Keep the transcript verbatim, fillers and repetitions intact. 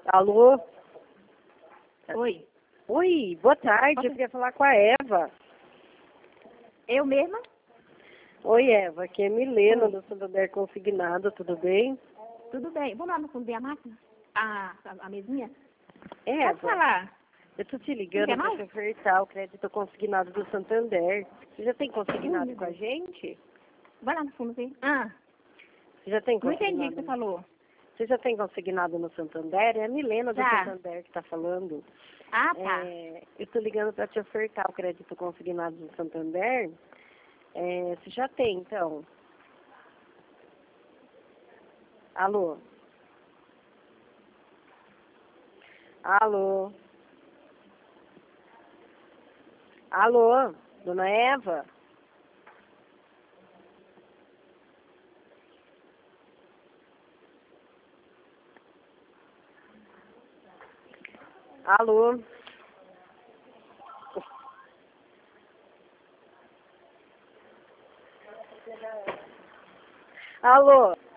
Alô? Oi. Oi, boa tarde. Posso- Eu queria falar com a Eva. Eu mesma? Oi, Eva. Aqui é Milena, Oi. do Santander Consignado. Tudo bem? Tudo bem. Vamos lá no fundo ver a máquina? A, a, a mesinha? Pode Eva, falar. eu tô te Não ligando quer para mais? te ofertar o crédito consignado do Santander. Você já tem consignado Hum, com a gente? Vai lá no fundo ver. Ah, Você já tem não entendi o que consignado? você falou. Você já tem consignado no Santander? É a Milena do Já. Santander que está falando. Ah, tá. É, eu tô ligando para te ofertar o crédito consignado do Santander. É, você já tem, então? Alô? Alô? Alô? Dona Eva? Alô? Alô?